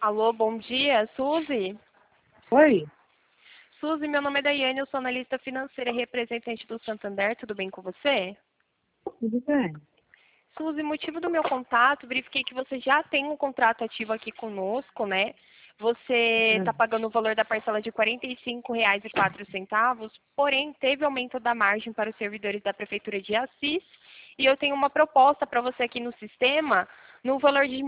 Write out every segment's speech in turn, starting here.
Alô, bom dia, Suzy? Oi, Suzy, meu nome é Daiane, eu sou analista financeira e representante do Santander, tudo bem com você? tudo bem? Suzy, motivo do meu contato, verifiquei que você já tem um contrato ativo aqui conosco, né? Você está pagando o valor da parcela de R$ 45,04, porém teve aumento da margem para os servidores da Prefeitura de Assis e eu tenho uma proposta para você aqui no sistema no valor de R$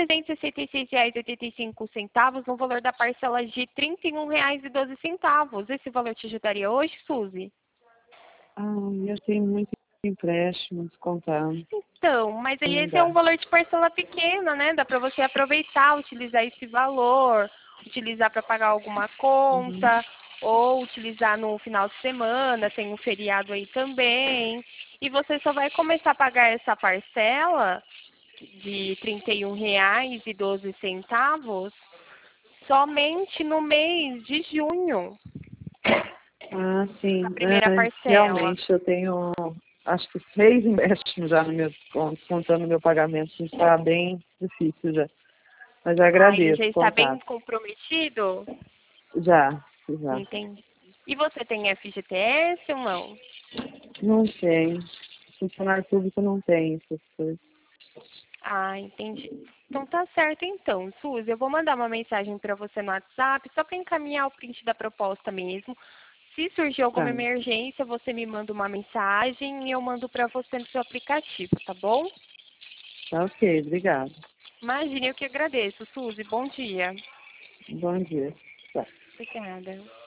1.366,85, no valor da parcela de R$ 31,12. Esse valor te ajudaria hoje, Suzy? Eu tenho muito empréstimo descontando. Então, mas aí Não esse é um dá. valor de parcela pequena, né? Dá para você aproveitar, utilizar esse valor, utilizar para pagar alguma Uhum. conta, ou utilizar no final de semana, tem um feriado aí também. E você só vai começar a pagar essa parcela de R$ 31,12 somente no mês de junho, Sim. a primeira parcela. Realmente eu tenho, acho que 6 empréstimos já no meu conto, contando o meu pagamento. Está bem difícil já. Mas eu Ah, ele agradeço já o está bem contato. comprometido? Já, já. Entendi. E você tem FGTS ou não? Não tem. Funcionário público não tem essas coisas. Ah, entendi. Então tá certo então, Suzy. Eu vou mandar uma mensagem para você no WhatsApp, só para encaminhar o print da proposta mesmo. Se surgir Tá. alguma emergência, você me manda uma mensagem e eu mando para você no seu aplicativo, tá bom? Tá ok, obrigado. Imagine, eu que agradeço, Suzy. Bom dia. Bom dia. Tá. Obrigada.